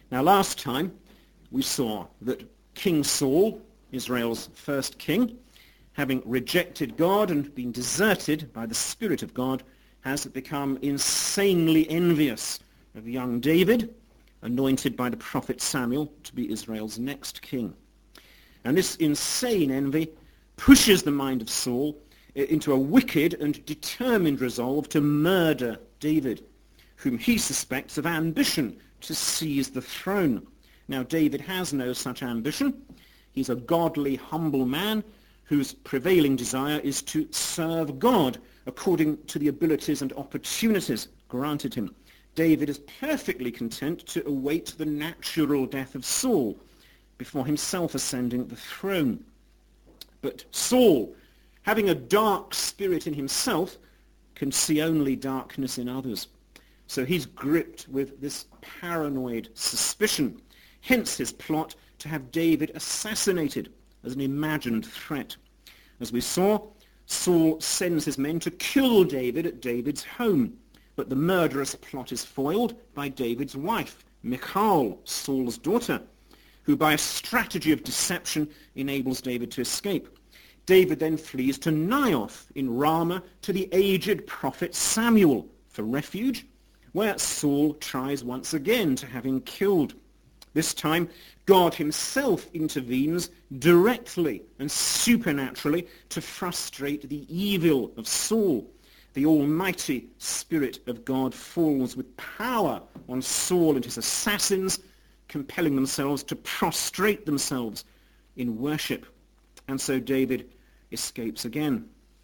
Now, last time we saw that King Saul, Israel's first king, having rejected God and been deserted by the Spirit of God, has become insanely envious of young David, anointed by the prophet Samuel to be Israel's next king. And this insane envy pushes the mind of Saul into a wicked and determined resolve to murder David, whom he suspects of ambition to seize the throne. Now, David has no such ambition. He's a godly, humble man whose prevailing desire is to serve God according to the abilities and opportunities granted him. David is perfectly content to await the natural death of Saul before himself ascending the throne. But Saul, having a dark spirit in himself, can see only darkness in others. So he's gripped with this paranoid suspicion, hence his plot to have David assassinated as an imagined threat. As we saw, Saul sends his men to kill David at David's home, but the murderous plot is foiled by David's wife, Michal, Saul's daughter, who by a strategy of deception enables David to escape. David then flees to Naioth in Ramah to the aged prophet Samuel for refuge, where Saul tries once again to have him killed. This time, God himself intervenes directly and supernaturally to frustrate the evil of Saul. The almighty Spirit of God falls with power on Saul and his assassins, compelling themselves to prostrate themselves in worship. And so David escapes again.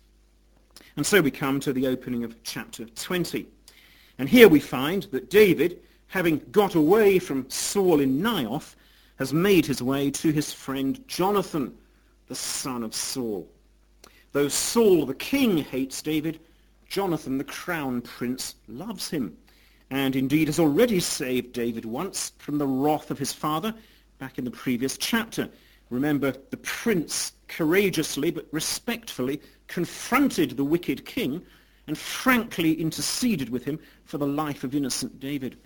And so we come to the opening of chapter 20. And here we find that David, having got away from Saul in Naioth, has made his way to his friend Jonathan, the son of Saul. Though Saul the king hates David, Jonathan the crown prince loves him, and indeed has already saved David once from the wrath of his father back in the previous chapter. Remember, the prince courageously but respectfully confronted the wicked king and frankly interceded with him for the life of innocent David.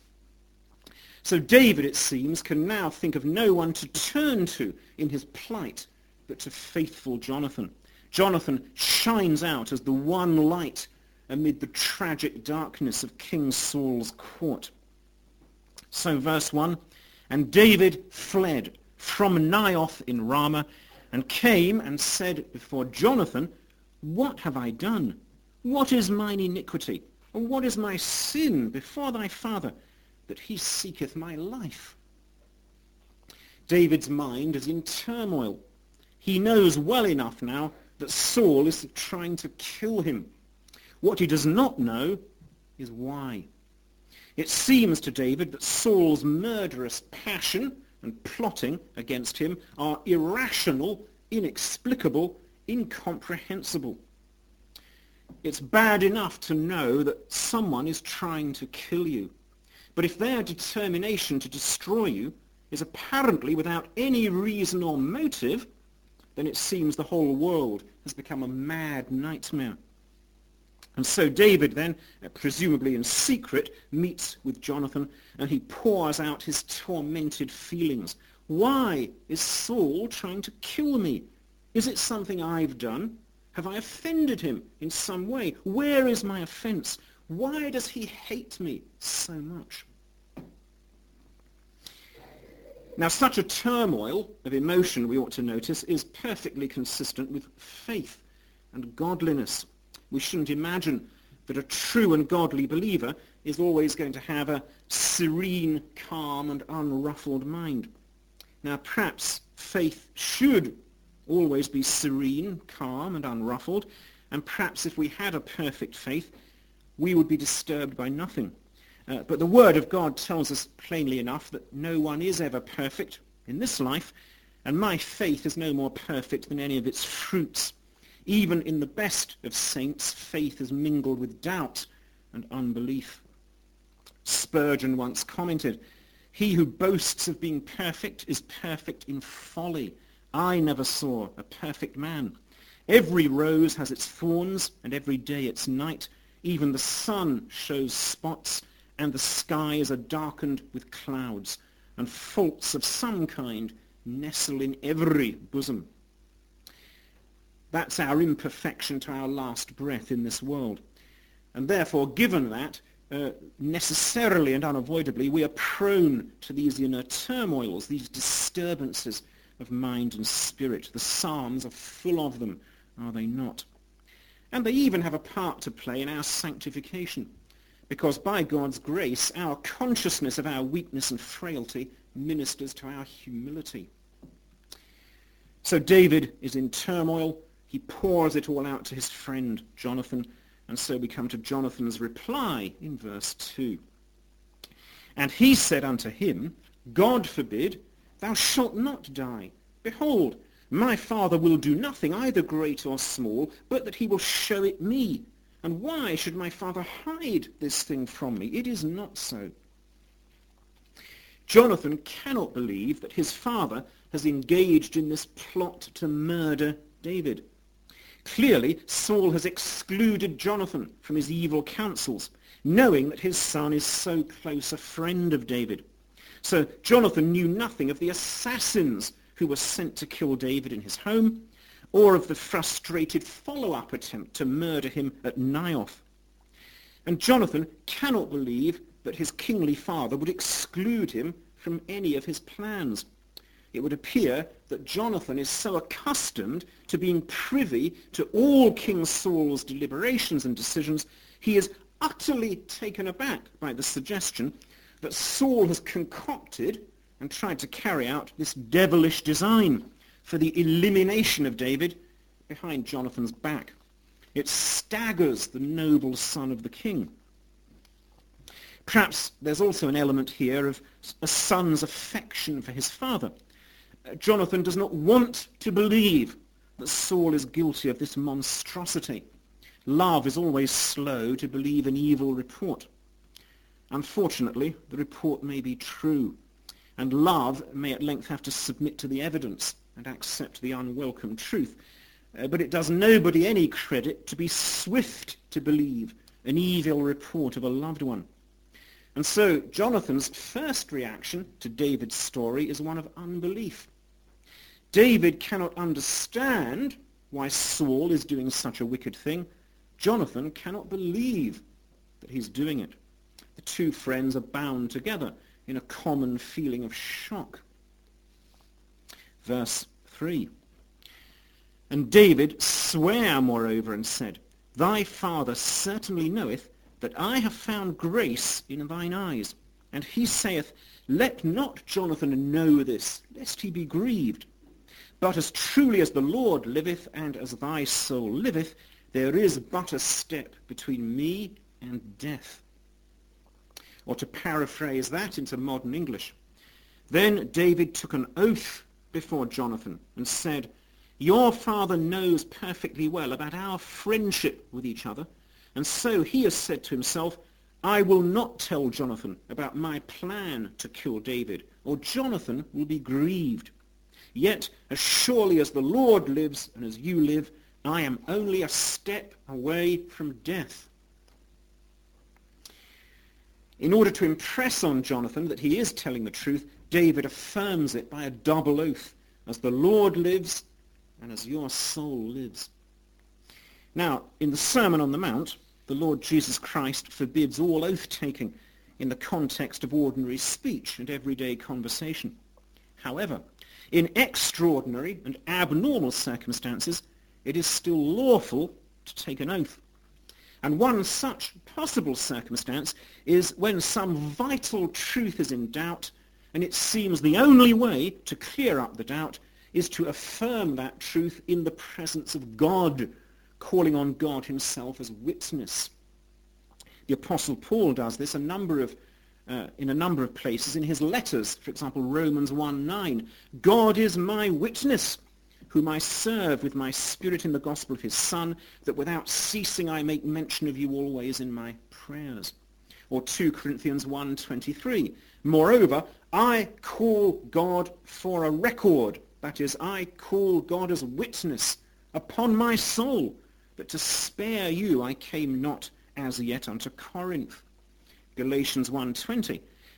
So David, it seems, can now think of no one to turn to in his plight but to faithful Jonathan. Jonathan shines out as the one light amid the tragic darkness of King Saul's court. So verse 1, and David fled from Naioth in Ramah and came and said before Jonathan, what have I done? What is mine iniquity? Or what is my sin before thy father, that he seeketh my life? David's mind is in turmoil. He knows well enough now that Saul is trying to kill him. What he does not know is why. It seems to David that Saul's murderous passion and plotting against him are irrational, inexplicable, incomprehensible. It's bad enough to know that someone is trying to kill you. But if their determination to destroy you is apparently without any reason or motive, then it seems the whole world has become a mad nightmare. And so David then, presumably in secret, meets with Jonathan, and he pours out his tormented feelings. Why is Saul trying to kill me? Is it something I've done? Have I offended him in some way? Where is my offense? Why does he hate me so much? Now, such a turmoil of emotion, we ought to notice, is perfectly consistent with faith and godliness. We shouldn't imagine that a true and godly believer is always going to have a serene, calm, and unruffled mind. Now, perhaps faith should always be serene, calm, and unruffled, and perhaps if we had a perfect faith, we would be disturbed by nothing. But the Word of God tells us plainly enough that no one is ever perfect in this life, and my faith is no more perfect than any of its fruits. Even in the best of saints, faith is mingled with doubt and unbelief. Spurgeon once commented, "He who boasts of being perfect is perfect in folly. I never saw a perfect man. Every rose has its thorns, and every day its night. Even the sun shows spots, and the skies are darkened with clouds. and faults of some kind nestle in every bosom. That's our imperfection to our last breath in this world. And therefore, given that, necessarily and unavoidably, we are prone to these inner turmoils, these disturbances of mind and spirit. The Psalms are full of them, are they not? And they even have a part to play in our sanctification, because by God's grace, our consciousness of our weakness and frailty ministers to our humility. So David is in turmoil. He pours it all out to his friend Jonathan, and so we come to Jonathan's reply in verse 2. And he said unto him, God forbid, thou shalt not die. Behold, my father will do nothing, either great or small, but that he will show it me. And why should my father hide this thing from me? It is not so. Jonathan cannot believe that his father has engaged in this plot to murder David. Clearly, Saul has excluded Jonathan from his evil counsels, knowing that his son is so close a friend of David. So Jonathan knew nothing of the assassins who were sent to kill David in his home, or of the frustrated follow-up attempt to murder him at Naioth. And Jonathan cannot believe that his kingly father would exclude him from any of his plans. It would appear that Jonathan is so accustomed to being privy to all King Saul's deliberations and decisions, he is utterly taken aback by the suggestion that Saul has concocted and tried to carry out this devilish design for the elimination of David behind Jonathan's back. It staggers the noble son of the king. Perhaps there's also an element here of a son's affection for his father. Jonathan does not want to believe that Saul is guilty of this monstrosity. Love is always slow to believe an evil report. Unfortunately, the report may be true, and love may at length have to submit to the evidence and accept the unwelcome truth. But it does nobody any credit to be swift to believe an evil report of a loved one. And so Jonathan's first reaction to David's story is one of unbelief. David cannot understand why Saul is doing such a wicked thing. Jonathan cannot believe that he's doing it. The two friends are bound together in a common feeling of shock. Verse 3. And David sware moreover and said, Thy father certainly knoweth that I have found grace in thine eyes. And he saith, Let not Jonathan know this, lest he be grieved. But as truly as the Lord liveth, and as thy soul liveth, there is but a step between me and death. Or to paraphrase that into modern English, then David took an oath before Jonathan and said, Your father knows perfectly well about our friendship with each other, and so he has said to himself, I will not tell Jonathan about my plan to kill David, or Jonathan will be grieved. Yet, as surely as the Lord lives and as you live, I am only a step away from death. In order to impress on Jonathan that he is telling the truth, David affirms it by a double oath, as the Lord lives and as your soul lives. Now, in the Sermon on the Mount, the Lord Jesus Christ forbids all oath-taking in the context of ordinary speech and everyday conversation. However, in extraordinary and abnormal circumstances, it is still lawful to take an oath. And one such possible circumstance is when some vital truth is in doubt, and it seems the only way to clear up the doubt is to affirm that truth in the presence of God, calling on God himself as witness. The Apostle Paul does this in a number of places in his letters. For example, Romans 1:9. God is my witness, whom I serve with my spirit in the gospel of his Son, that without ceasing I make mention of you always in my prayers. Or 2 Corinthians 1:23. Moreover, I call God for a record, that is, I call God as a witness upon my soul, that to spare you I came not as yet unto Corinth. Galatians 1:20.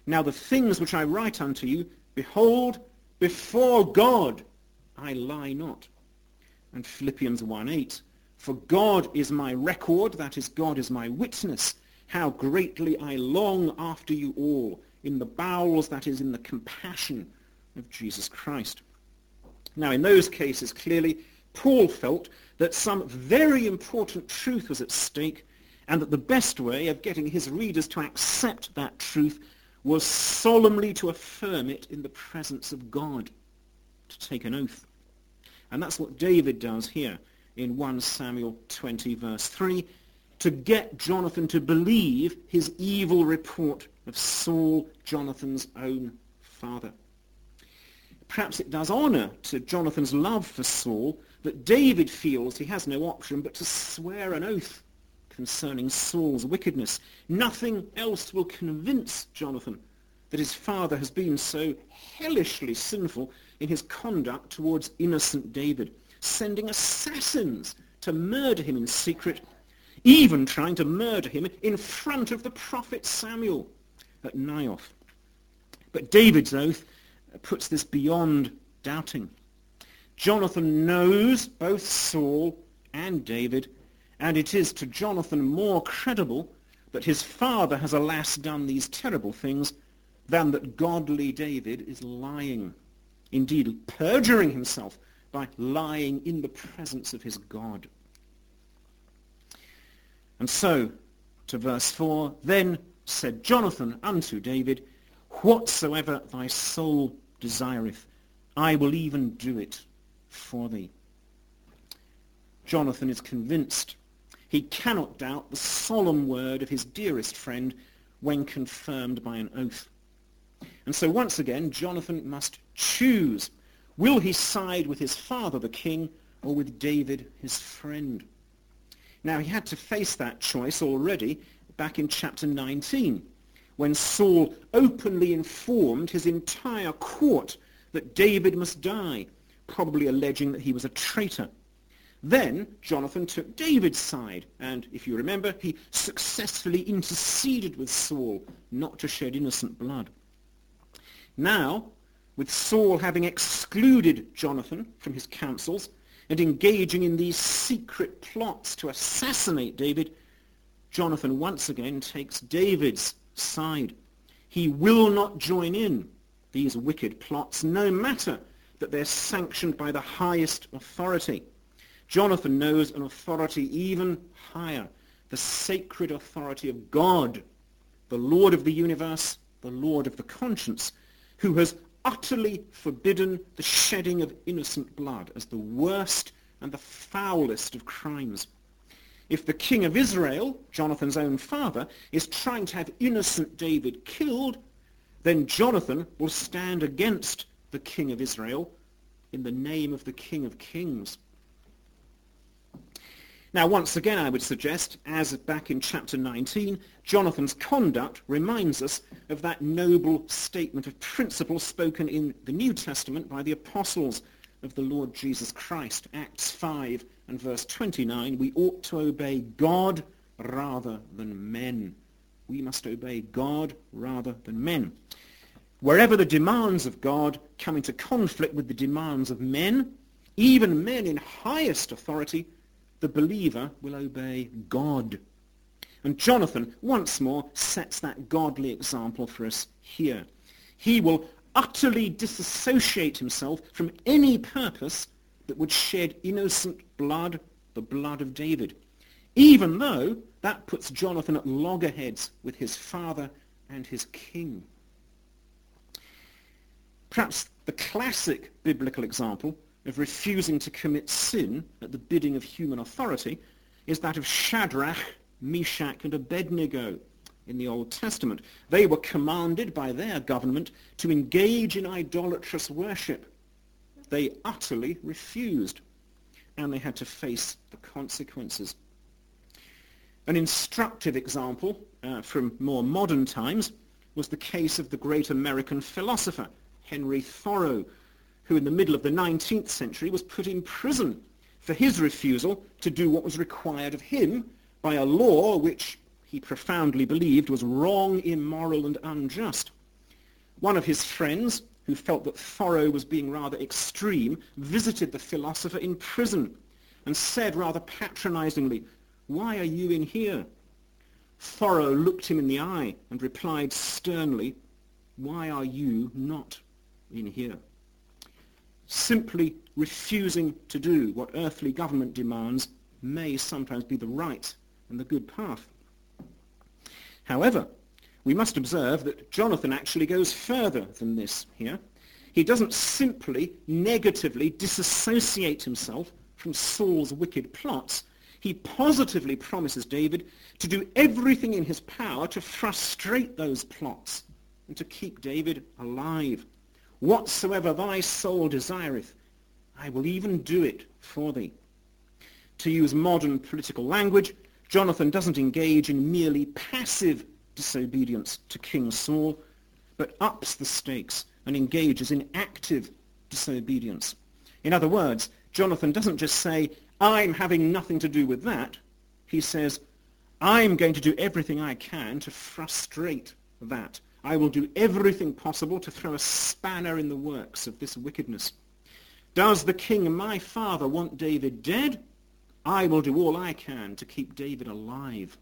Now the things which I write unto you, behold, before God I lie not. And Philippians 1:8, for God is my record, that is, God is my witness, how greatly I long after you all, in the bowels, that is, in the compassion of Jesus Christ. Now in those cases, clearly, Paul felt that some very important truth was at stake, and that the best way of getting his readers to accept that truth was solemnly to affirm it in the presence of God, to take an oath. And that's what David does here in 1 Samuel 20, verse 3, to get Jonathan to believe his evil report of Saul, Jonathan's own father. Perhaps it does honor to Jonathan's love for Saul that David feels he has no option but to swear an oath concerning Saul's wickedness. Nothing else will convince Jonathan that his father has been so hellishly sinful in his conduct towards innocent David, sending assassins to murder him in secret, even trying to murder him in front of the prophet Samuel at Naioth. But David's oath puts this beyond doubting. Jonathan knows both Saul and David, and it is to Jonathan more credible that his father has alas done these terrible things than that godly David is lying, indeed perjuring himself by lying in the presence of his God. And so, to verse 4, then said Jonathan unto David, whatsoever thy soul desireth, I will even do it for thee. Jonathan is convinced. He cannot doubt the solemn word of his dearest friend when confirmed by an oath. And so once again, Jonathan must choose. Will he side with his father, the king, or with David, his friend? Now, he had to face that choice already back in chapter 19, when Saul openly informed his entire court that David must die, probably alleging that he was a traitor. Then Jonathan took David's side, and if you remember, he successfully interceded with Saul not to shed innocent blood. Now, with Saul having excluded Jonathan from his councils and engaging in these secret plots to assassinate David, Jonathan once again takes David's side. He will not join in these wicked plots, no matter that they're sanctioned by the highest authority. Jonathan knows an authority even higher, the sacred authority of God, the Lord of the universe, the Lord of the conscience, who has utterly forbidden the shedding of innocent blood as the worst and the foulest of crimes. If the king of Israel, Jonathan's own father, is trying to have innocent David killed, then Jonathan will stand against the king of Israel in the name of the King of Kings. Now, once again, I would suggest, as back in chapter 19, Jonathan's conduct reminds us of that noble statement of principle spoken in the New Testament by the apostles of the Lord Jesus Christ. Acts 5 and verse 29, we ought to obey God rather than men. We must obey God rather than men. Wherever the demands of God come into conflict with the demands of men, even men in highest authority, the believer will obey God. And Jonathan, once more, sets that godly example for us here. He will utterly disassociate himself from any purpose that would shed innocent blood, the blood of David, even though that puts Jonathan at loggerheads with his father and his king. Perhaps the classic biblical example of refusing to commit sin at the bidding of human authority is that of Shadrach, Meshach, and Abednego in the Old Testament. They were commanded by their government to engage in idolatrous worship. They utterly refused, and they had to face the consequences. An instructive example from more modern times was the case of the great American philosopher, Henry Thoreau, who in the middle of the 19th century was put in prison for his refusal to do what was required of him by a law which he profoundly believed was wrong, immoral, and unjust. One of his friends, who felt that Thoreau was being rather extreme, visited the philosopher in prison and said rather patronizingly, "Why are you in here?" Thoreau looked him in the eye and replied sternly, "Why are you not in here?" Simply refusing to do what earthly government demands may sometimes be the right and the good path. However, we must observe that Jonathan actually goes further than this here. He doesn't simply negatively disassociate himself from Saul's wicked plots. He positively promises David to do everything in his power to frustrate those plots and to keep David alive. "Whatsoever thy soul desireth, I will even do it for thee." To use modern political language, Jonathan doesn't engage in merely passive disobedience to King Saul, but ups the stakes and engages in active disobedience. In other words, Jonathan doesn't just say, "I'm having nothing to do with that." He says, "I'm going to do everything I can to frustrate that. I will do everything possible to throw a spanner in the works of this wickedness. Does the king, my father, want David dead? I will do all I can to keep David alive."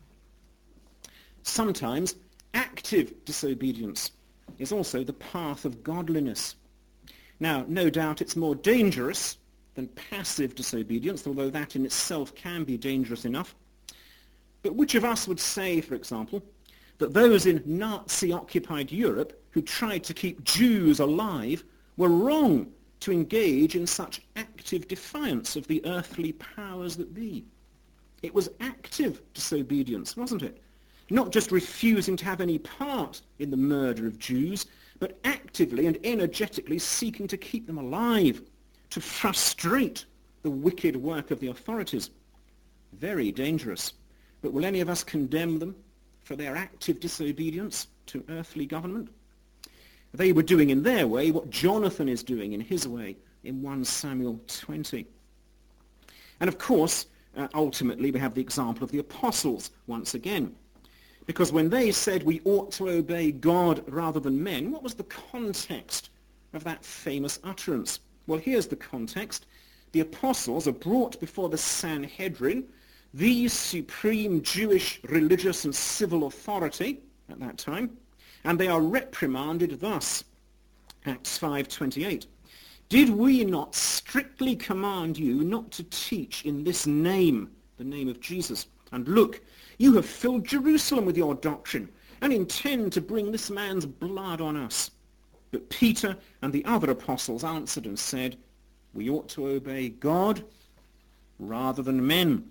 Sometimes active disobedience is also the path of godliness. Now, no doubt it's more dangerous than passive disobedience, although that in itself can be dangerous enough. But which of us would say, for example, that those in Nazi-occupied Europe who tried to keep Jews alive were wrong to engage in such active defiance of the earthly powers that be? It was active disobedience, wasn't it? Not just refusing to have any part in the murder of Jews, but actively and energetically seeking to keep them alive, to frustrate the wicked work of the authorities. Very dangerous. But will any of us condemn them for their active disobedience to earthly government? They were doing in their way what Jonathan is doing in his way in 1 Samuel 20. And of course, ultimately we have the example of the apostles once again. Because when they said we ought to obey God rather than men, what was the context of that famous utterance? Well, here's the context. The apostles are brought before the Sanhedrin, the supreme Jewish religious and civil authority at that time, and they are reprimanded thus. Acts 5:28. "Did we not strictly command you not to teach in this name," the name of Jesus? "And look, you have filled Jerusalem with your doctrine and intend to bring this man's blood on us." But Peter and the other apostles answered and said, "We ought to obey God rather than men."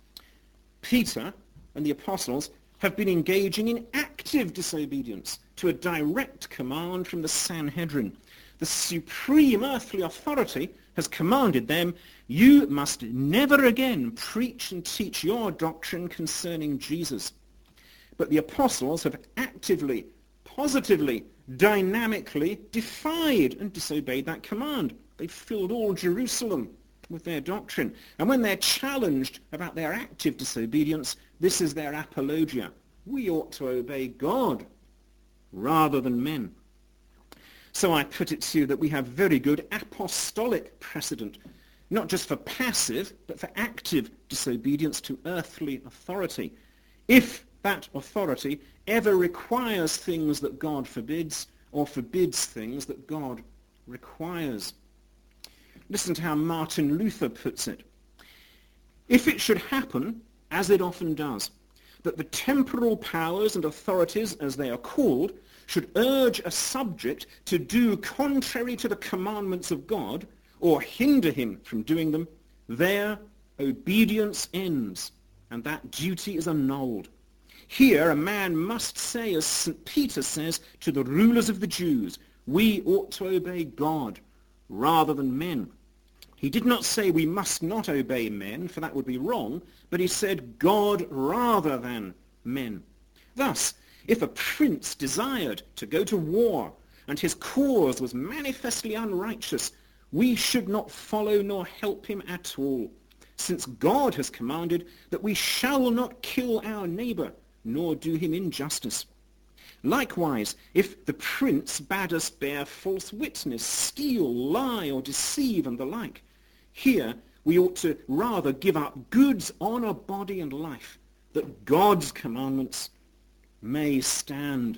Peter and the apostles have been engaging in active disobedience to a direct command from the Sanhedrin. The supreme earthly authority has commanded them, "You must never again preach and teach your doctrine concerning Jesus." But the apostles have actively, positively, dynamically defied and disobeyed that command. They filled all Jerusalem with their doctrine. And when they're challenged about their active disobedience, this is their apologia. We ought to obey God rather than men. So I put it to you that we have very good apostolic precedent, not just for passive, but for active disobedience to earthly authority. If that authority ever requires things that God forbids, or forbids things that God requires. Listen to how Martin Luther puts it. "If it should happen, as it often does, that the temporal powers and authorities, as they are called, should urge a subject to do contrary to the commandments of God, or hinder him from doing them, there obedience ends, and that duty is annulled. Here a man must say, as St. Peter says to the rulers of the Jews, we ought to obey God rather than men. He did not say we must not obey men, for that would be wrong, but he said God rather than men. Thus, if a prince desired to go to war, and his cause was manifestly unrighteous, we should not follow nor help him at all, since God has commanded that we shall not kill our neighbor, nor do him injustice. Likewise, if the prince bade us bear false witness, steal, lie, or deceive, and the like, here we ought to rather give up goods, honour, body, and life, that God's commandments may stand.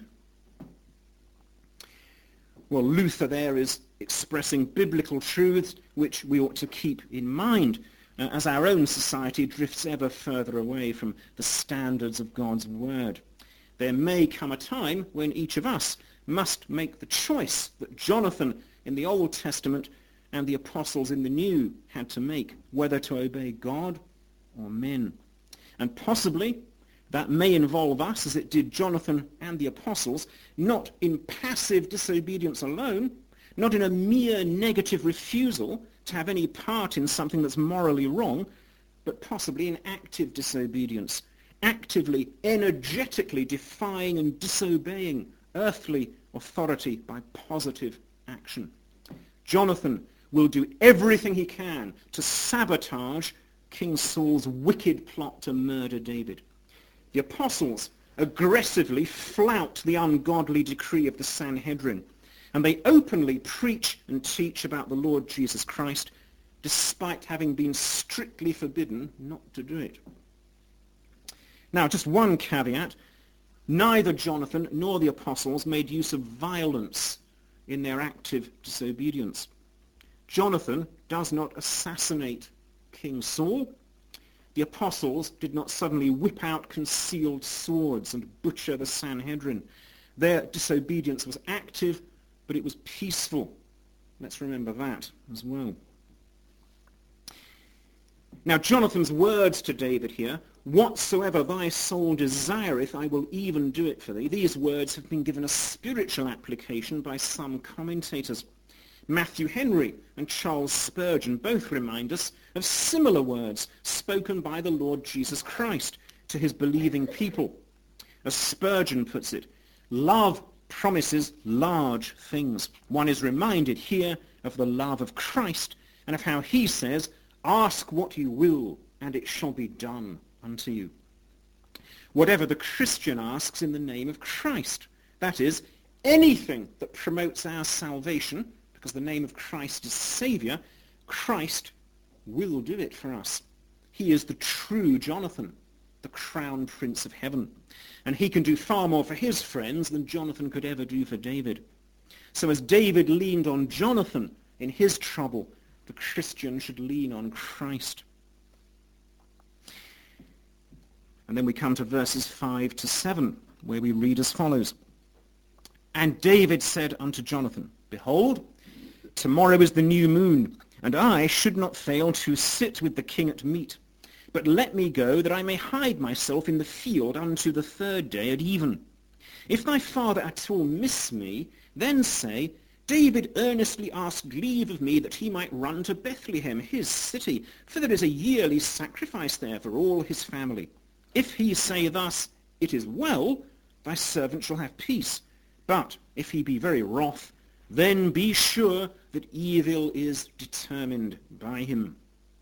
Well, Luther there is expressing biblical truths which we ought to keep in mind as our own society drifts ever further away from the standards of God's word. There may come a time when each of us must make the choice that Jonathan in the Old Testament and the apostles in the New had to make, whether to obey God or men. And possibly that may involve us, as it did Jonathan and the apostles, not in passive disobedience alone, not in a mere negative refusal to have any part in something that's morally wrong, but possibly in active disobedience, actively, energetically defying and disobeying earthly authority by positive action. Jonathan will do everything he can to sabotage King Saul's wicked plot to murder David. The apostles aggressively flout the ungodly decree of the Sanhedrin, and they openly preach and teach about the Lord Jesus Christ, despite having been strictly forbidden not to do it. Now, just one caveat. Neither Jonathan nor the apostles made use of violence in their active disobedience. Jonathan does not assassinate King Saul. The apostles did not suddenly whip out concealed swords and butcher the Sanhedrin. Their disobedience was active, but it was peaceful. Let's remember that as well. Now, Jonathan's words to David here, "Whatsoever thy soul desireth, I will even do it for thee." These words have been given a spiritual application by some commentators. Matthew Henry and Charles Spurgeon both remind us of similar words spoken by the Lord Jesus Christ to his believing people. As Spurgeon puts it, love promises large things. One is reminded here of the love of Christ and of how he says, "Ask what you will, and it shall be done unto you." Whatever the Christian asks in the name of Christ, that is, anything that promotes our salvation, because the name of Christ is Saviour, Christ will do it for us. He is the true Jonathan, the crown prince of heaven, and he can do far more for his friends than Jonathan could ever do for David. So as David leaned on Jonathan in his trouble, the Christian should lean on Christ. And then we come to verses 5 to 7, where we read as follows. "And David said unto Jonathan, Behold, tomorrow is the new moon, and I should not fail to sit with the king at meat. But let me go, that I may hide myself in the field unto the third day at even. If thy father at all miss me, then say, David earnestly asked leave of me that he might run to Bethlehem, his city, for there is a yearly sacrifice there for all his family. If he say thus, It is well, thy servant shall have peace. But if he be very wroth, then be sure that evil is determined by him."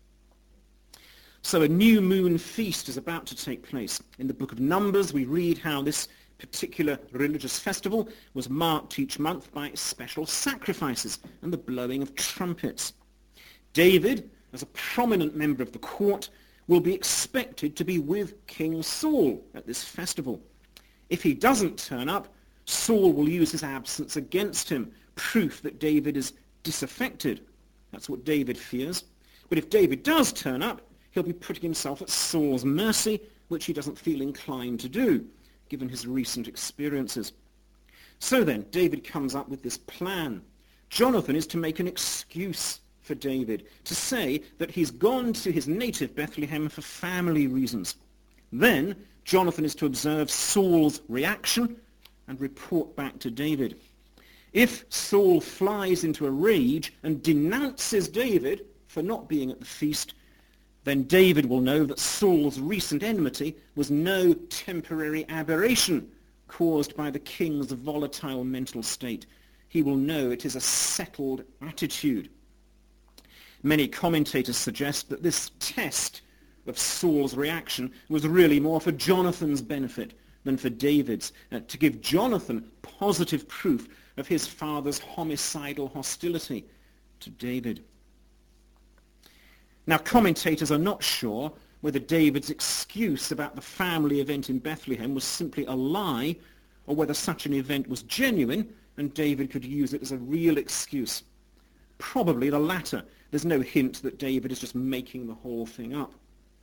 So a new moon feast is about to take place. In the book of Numbers, we read how this particular religious festival was marked each month by special sacrifices and the blowing of trumpets. David, as a prominent member of the court, will be expected to be with King Saul at this festival. If he doesn't turn up, Saul will use his absence against him, proof that David is disaffected. That's what David fears. But if David does turn up, he'll be putting himself at Saul's mercy, which he doesn't feel inclined to do, given his recent experiences. So then, David comes up with this plan. Jonathan is to make an excuse for David, to say that he's gone to his native Bethlehem for family reasons. Then, Jonathan is to observe Saul's reaction and report back to David. If Saul flies into a rage and denounces David for not being at the feast, then David will know that Saul's recent enmity was no temporary aberration caused by the king's volatile mental state. He will know it is a settled attitude. Many commentators suggest that this test of Saul's reaction was really more for Jonathan's benefit than for David's, to give Jonathan positive proof of his father's homicidal hostility to David. Now, commentators are not sure whether David's excuse about the family event in Bethlehem was simply a lie, or whether such an event was genuine and David could use it as a real excuse. Probably the latter. There's no hint that David is just making the whole thing up.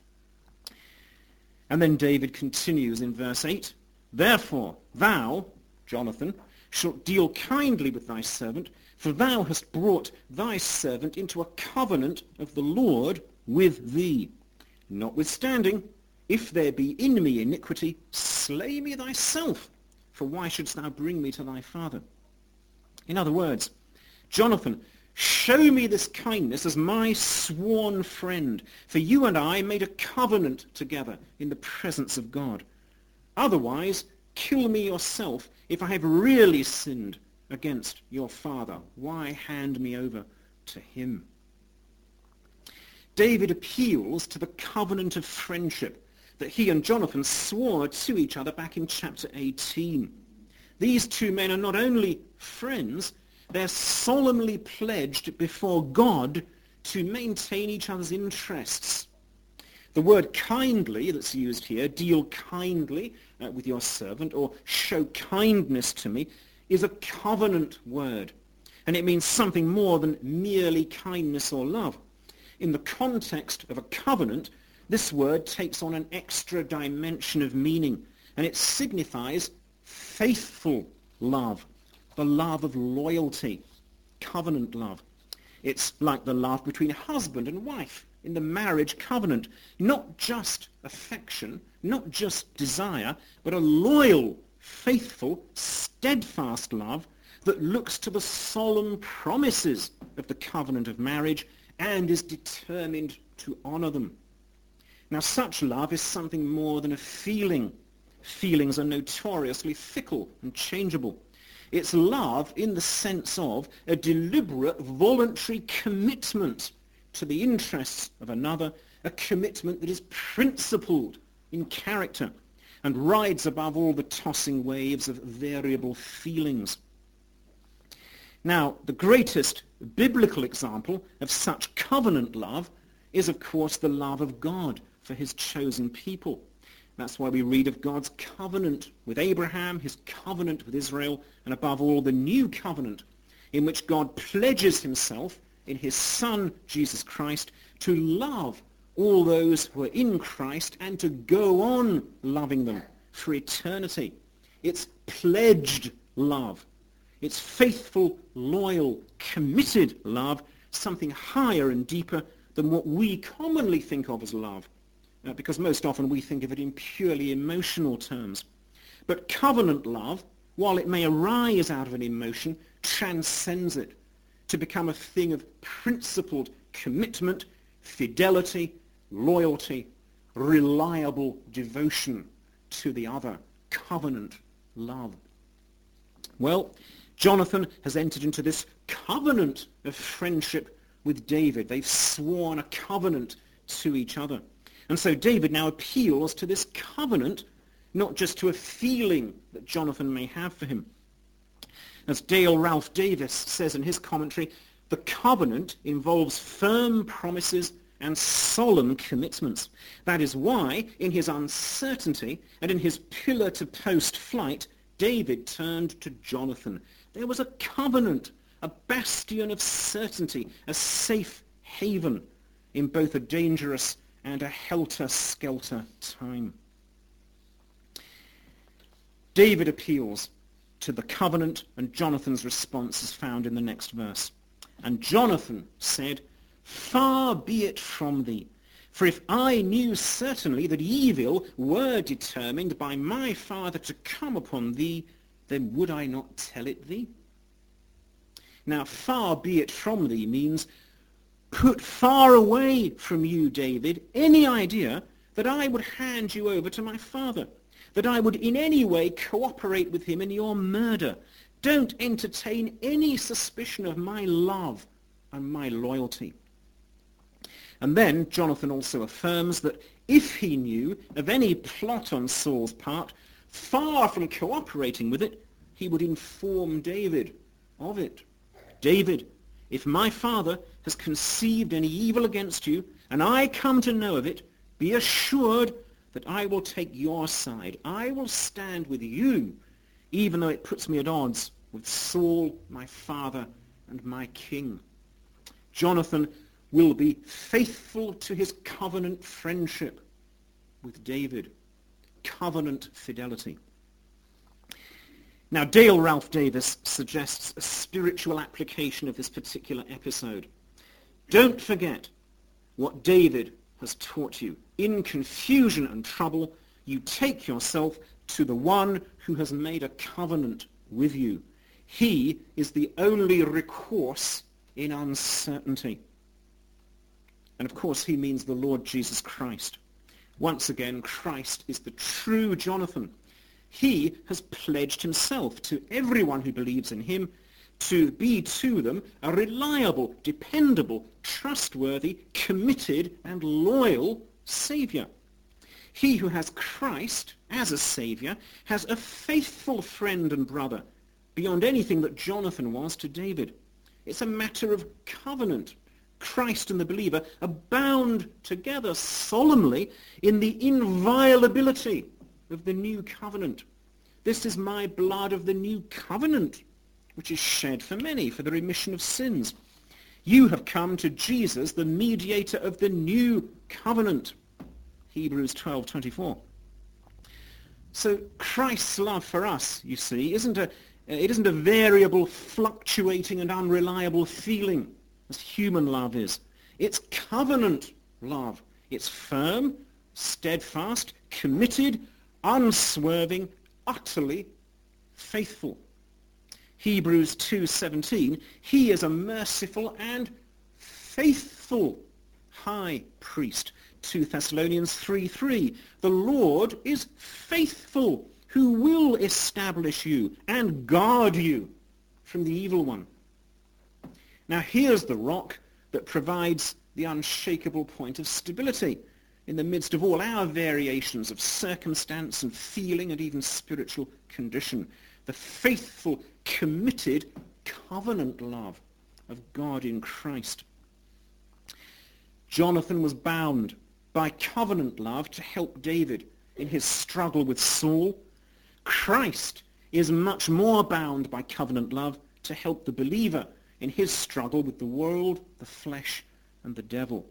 And then David continues in verse 8, "Therefore thou, Jonathan, shalt deal kindly with thy servant, for thou hast brought thy servant into a covenant of the Lord with thee. Notwithstanding, if there be in me iniquity, slay me thyself, for why shouldst thou bring me to thy father?" In other words, Jonathan, show me this kindness as my sworn friend, for you and I made a covenant together in the presence of God. Otherwise, kill me yourself if I have really sinned against your father. Why hand me over to him? David appeals to the covenant of friendship that he and Jonathan swore to each other back in chapter 18. These two men are not only friends, they're solemnly pledged before God to maintain each other's interests. The word kindly that's used here, deal kindly with your servant, or show kindness to me, is a covenant word. And it means something more than merely kindness or love. In the context of a covenant, this word takes on an extra dimension of meaning, and it signifies faithful love, the love of loyalty, covenant love. It's like the love between husband and wife in the marriage covenant. Not just affection, not just desire, but a loyal, faithful, steadfast love that looks to the solemn promises of the covenant of marriage and is determined to honor them. Now, such love is something more than a feeling. Feelings are notoriously fickle and changeable. It's love in the sense of a deliberate, voluntary commitment to the interests of another, a commitment that is principled in character and rides above all the tossing waves of variable feelings. Now, the greatest biblical example of such covenant love is, of course, the love of God for his chosen people. That's why we read of God's covenant with Abraham, his covenant with Israel, and above all, the new covenant in which God pledges himself in his Son, Jesus Christ, to love all those who are in Christ and to go on loving them for eternity. It's pledged love. It's faithful, loyal, committed love, something higher and deeper than what we commonly think of as love, because most often we think of it in purely emotional terms. But covenant love, while it may arise out of an emotion, transcends it to become a thing of principled commitment, fidelity, loyalty, reliable devotion to the other. Covenant love. Well, Jonathan has entered into this covenant of friendship with David. They've sworn a covenant to each other. And so David now appeals to this covenant, not just to a feeling that Jonathan may have for him. As Dale Ralph Davis says in his commentary, the covenant involves firm promises and solemn commitments. That is why, in his uncertainty and in his pillar-to-post flight, David turned to Jonathan. There was a covenant, a bastion of certainty, a safe haven in both a dangerous and a helter-skelter time. David appeals to the covenant, and Jonathan's response is found in the next verse. And Jonathan said, "Far be it from thee, for if I knew certainly that evil were determined by my father to come upon thee, then would I not tell it thee?" Now, far be it from thee means put far away from you, David, any idea that I would hand you over to my father, that I would in any way cooperate with him in your murder. Don't entertain any suspicion of my love and my loyalty. And then Jonathan also affirms that if he knew of any plot on Saul's part, far from cooperating with it, he would inform David of it. David, if my father has conceived any evil against you, and I come to know of it, be assured that I will take your side. I will stand with you, even though it puts me at odds with Saul, my father, and my king. Jonathan will be faithful to his covenant friendship with David. Covenant fidelity. Now, Dale Ralph Davis suggests a spiritual application of this particular episode. Don't forget what David has taught you. In confusion and trouble, you take yourself to the one who has made a covenant with you. He is the only recourse in uncertainty. And of course, he means the Lord Jesus Christ. Once again, Christ is the true Jonathan. He has pledged himself to everyone who believes in him to be to them a reliable, dependable, trustworthy, committed, and loyal Saviour. He who has Christ as a Saviour has a faithful friend and brother beyond anything that Jonathan was to David. It's a matter of covenant. Christ and the believer are bound together solemnly in the inviolability of the new covenant. This is my blood of the new covenant, which is shed for many for the remission of sins. You have come to Jesus, the mediator of the new covenant. Hebrews 12:24. So Christ's love for us, you see, isn't a variable, fluctuating and unreliable feeling as human love is. It's covenant love. It's firm, steadfast, committed, unswerving, utterly faithful. Hebrews 2:17, he is a merciful and faithful high priest. 2 Thessalonians 3:3, the Lord is faithful, who will establish you and guard you from the evil one. Now here's the rock that provides the unshakable point of stability in the midst of all our variations of circumstance and feeling and even spiritual condition. The faithful, committed, covenant love of God in Christ. Jonathan was bound by covenant love to help David in his struggle with Saul. Christ is much more bound by covenant love to help the believer in his struggle with the world, the flesh, and the devil.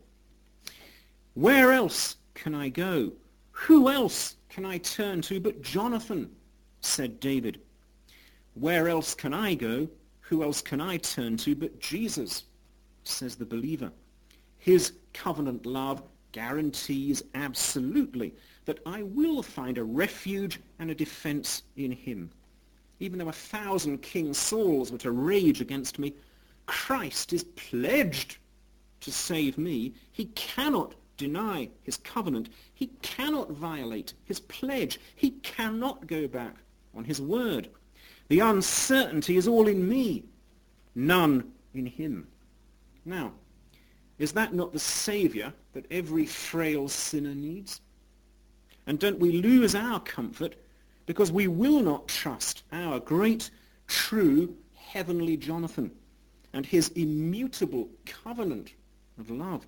Where else can I go? Who else can I turn to but Jonathan? Said David. Where else can I go? Who else can I turn to but Jesus? Says the believer. His covenant love guarantees absolutely that I will find a refuge and a defense in him. Even though 1,000 King Sauls were to rage against me, Christ is pledged to save me. He cannot deny his covenant. He cannot violate his pledge. He cannot go back on his word. The uncertainty is all in me, none in him. Now, is that not the Saviour that every frail sinner needs? And don't we lose our comfort because we will not trust our great, true, heavenly Jonathan and his immutable covenant of love.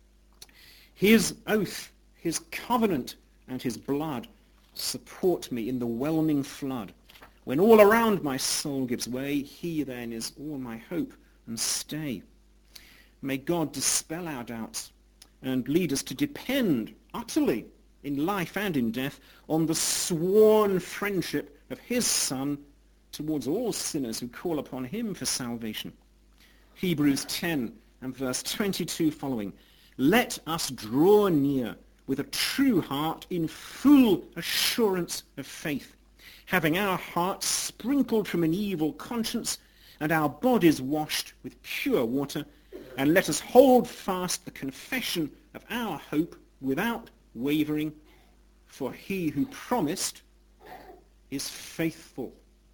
His oath, his covenant, and his blood support me in the whelming flood. When all around my soul gives way, he then is all my hope and stay. May God dispel our doubts and lead us to depend utterly in life and in death on the sworn friendship of his Son towards all sinners who call upon him for salvation. Hebrews 10 and verse 22 following. Let us draw near with a true heart in full assurance of faith, having our hearts sprinkled from an evil conscience and our bodies washed with pure water, and let us hold fast the confession of our hope without wavering, for he who promised is faithful.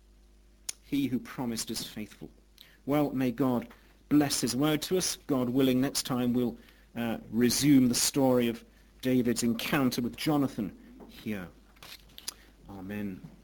He who promised is faithful. Well, may God bless his word to us. God willing, next time we'll resume the story of David's encounter with Jonathan here. Amen.